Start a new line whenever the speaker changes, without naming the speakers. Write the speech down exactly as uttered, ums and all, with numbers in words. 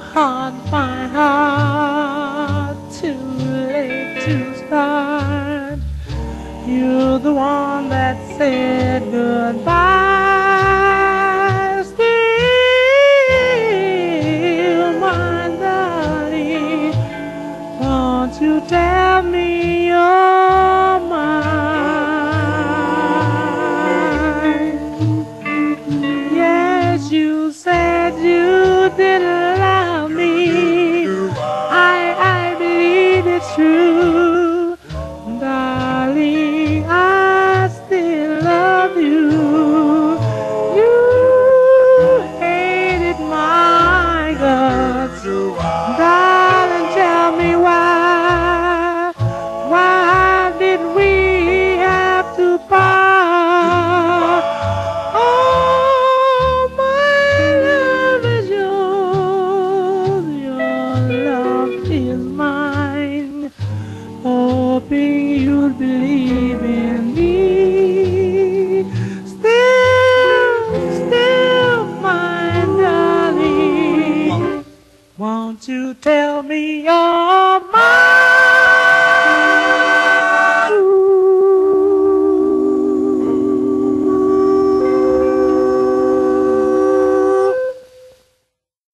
hard, my heart, too late to start. You're the one that said goodbye. Still, my darling, won't you tell me you're mine? Yes, you said you didn't love me. I, I believe it's true. Darling, I still love you. You hated my guts. Darling, tell me why. Why did we have to part? Oh, my love is yours. Your love is mine. Hoping you'll believe in me. Still, still, my darling, won't you tell me you're mine?